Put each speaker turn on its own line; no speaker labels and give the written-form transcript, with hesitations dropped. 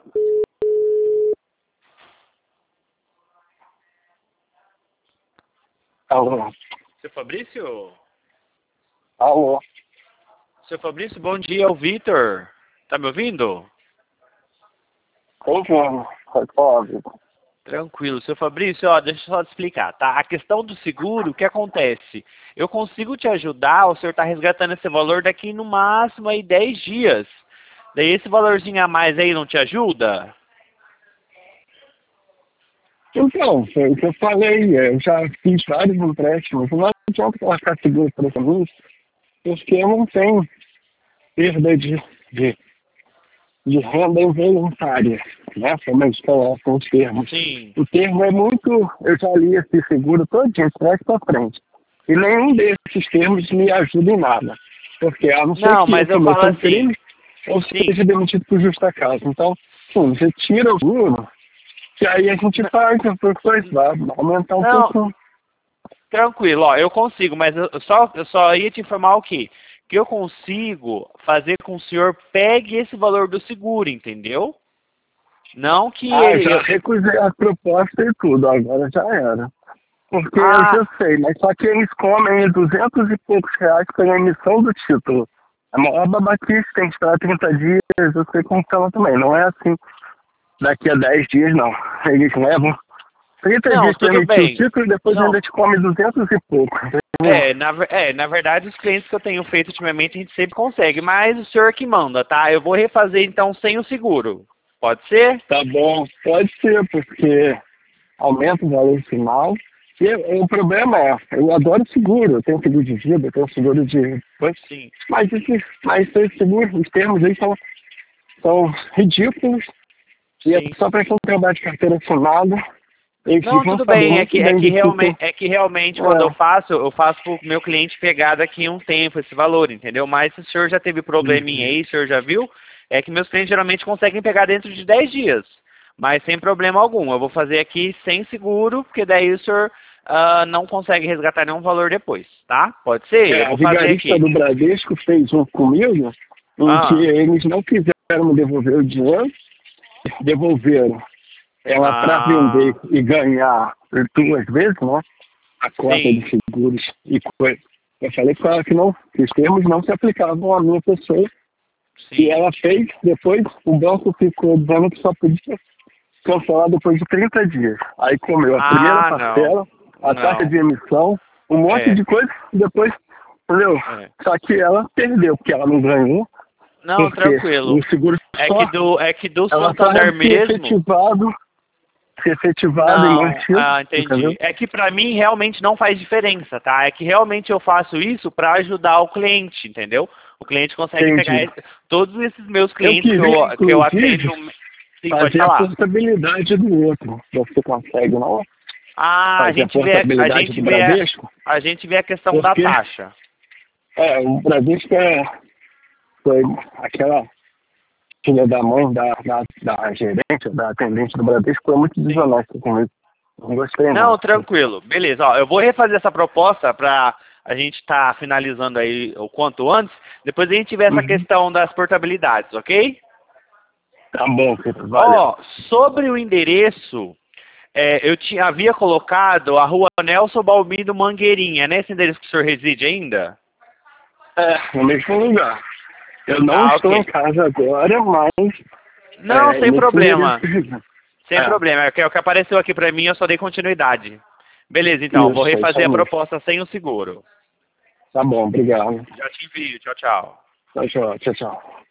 Alô?
Seu Fabrício?
Alô?
Seu Fabrício, bom dia, é o Vitor. Tá me ouvindo?
Ouvindo. Pode falar, Vitor.
Tranquilo. Seu Fabrício, ó, deixa eu só te explicar, tá? A questão do seguro, o que acontece? Eu consigo te ajudar, o senhor tá resgatando esse valor daqui no máximo aí 10 dias. Daí esse valorzinho a mais aí não te ajuda?
Então, foi o que eu falei. Eu já fiz vários empréstimos. Não adianta colocar seguro para mim, porque eu não tenho perda de, de renda involuntária, né? Como eles colocam os termos.
Sim.
O termo é muito... Eu já li esse seguro todo dia, de trás para frente. E nenhum desses termos me ajuda em nada. Porque a não ser
Não,
que eu
mas eu
cometa
falo
um crime,
assim,
ou
sim.
seja demitido por justa causa. Então, sim, você tira o seguro, que aí a gente faz por coisa, vai aumentar um
Não,
pouco.
tranquilo, ó, eu consigo, mas eu só ia te informar o quê? Que eu consigo fazer com que o senhor pegue esse valor do seguro, entendeu? Não que
Ah,
ele...
já recusei a proposta e tudo, agora já era. Porque eu
Ah,
já sei, mas só que eles comem 200 e poucos reais pela emissão do título. A maior babaquice tem que esperar 30 dias, eu sei como funciona também. Não é assim daqui a 10 dias, não. Eles levam 30
não,
dias para
tudo
emitir o
bem.
título e depois
Não,
ainda te come 200 e pouco. Entendeu?
na verdade, os clientes que eu tenho feito ultimamente, a gente sempre consegue, mas o senhor que manda, tá? Eu vou refazer, então, sem o seguro. Pode ser?
Tá bom, pode ser, porque aumenta o valor final. E o problema é, eu adoro seguro, eu tenho seguro de vida, eu tenho seguro de...
Sim.
Mas esse seguro, os termos aí são ridículos, e é
Sim.
só para quem trabalha de carteira assinada, eles
Não,
vão
tudo
saber
bem. É
muito
que, é
bem
que
do que
realmente, é que realmente quando eu faço pro meu cliente pegar daqui um tempo esse valor, entendeu? Mas se o senhor já teve probleminha aí, o senhor já viu, é que meus clientes geralmente conseguem pegar dentro de 10 dias. Mas sem problema algum. Eu vou fazer aqui sem seguro, porque daí o senhor não consegue resgatar nenhum valor depois, tá? Pode ser? Eu
a
vou fazer
vigarista
aqui.
do Bradesco fez um comigo, em que
Ah,
eles não quiseram me devolver o dinheiro, devolveram ela para vender
ah,
e ganhar 2 vezes, né? A cota de
sim,
seguros e coisa. Eu falei com ela que não, que os termos não se aplicavam à minha pessoa. E
sim.
ela fez, depois o banco ficou dizendo que só podia cancelar depois de 30 dias. Aí comeu a primeira
Ah, não.
parcela, a taxa de
Não.
emissão, um monte
É,
de coisa, e depois, entendeu?
é.
Só que ela perdeu, porque ela não ganhou,
Não,
porque o
tranquilo.
seguro só,
É que do
ela só
Santander
deve
mesmo.
ser efetivado e
Não,
mantido,
entendi.
entendeu?
É que pra mim realmente não faz diferença, tá? É que realmente eu faço isso pra ajudar o cliente, entendeu? O cliente consegue pegar
Entendi.
todos esses meus
Eu
clientes
queria,
que eu
inclusive,
atendo. Sim, pode
fazer a
falar.
portabilidade do outro. Você consegue, não?
Ah,
Fazer a portabilidade do Bradesco?
a gente vê a questão da
Porque
taxa.
o Bradesco foi aquela filha da mãe da gerente, da atendente do Bradesco, foi muito
Sim.
desonesta comigo. Não gostei,
Não,
não.
tranquilo. Beleza, ó, eu vou refazer essa proposta pra a gente estar finalizando aí o quanto antes. Depois a gente vê essa
Uhum.
questão das portabilidades, ok?
Tá bom, Pedro, valeu.
Ó, sobre o endereço, eu havia colocado a rua Nelson Balbino Mangueirinha, é nesse endereço que o senhor reside ainda?
No mesmo lugar. Eu não
Ah,
estou em
ok.
casa agora, mas
Não, sem
nesse endereço.
problema. Sem problema. É o que apareceu aqui pra mim, eu só dei continuidade. Beleza, então, vou
Isso, é isso
refazer
aí
a
mesmo.
proposta sem o seguro.
Tá bom, obrigado.
Já te envio. Tchau, tchau.
Tchau, tchau, tchau, tchau.